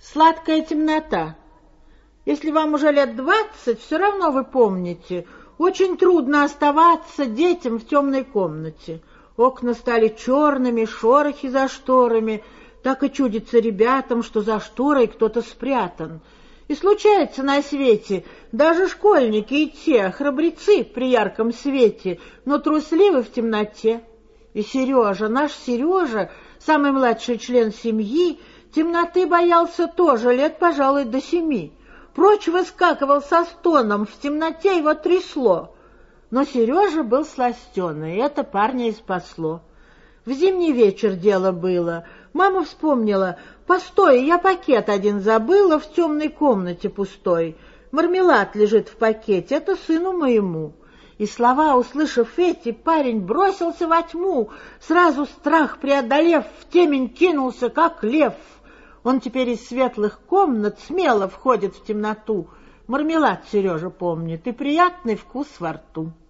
Сладкая темнота. Если вам уже лет 20, все равно вы помните, очень трудно оставаться детям в темной комнате. Окна стали черными, шорохи за шторами. Так и чудится ребятам, что за шторой кто-то спрятан. И случается на свете, даже школьники и те, храбрецы при ярком свете, но трусливы в темноте. И Сережа, наш Сережа, самый младший член семьи, темноты боялся тоже, лет, пожалуй, до 7. Прочь выскакивал со стоном, в темноте его трясло. Но Сережа был сластеный, и это парня и спасло. В зимний вечер дело было. Мама вспомнила: «Постой, я пакет один забыла в темной комнате пустой. Мармелад лежит в пакете, это сыну моему». И слова, услышав эти, парень бросился во тьму, сразу страх преодолев, в темень кинулся, как лев. Он теперь из светлых комнат смело входит в темноту. Мармелад Сережа помнит и приятный вкус во рту.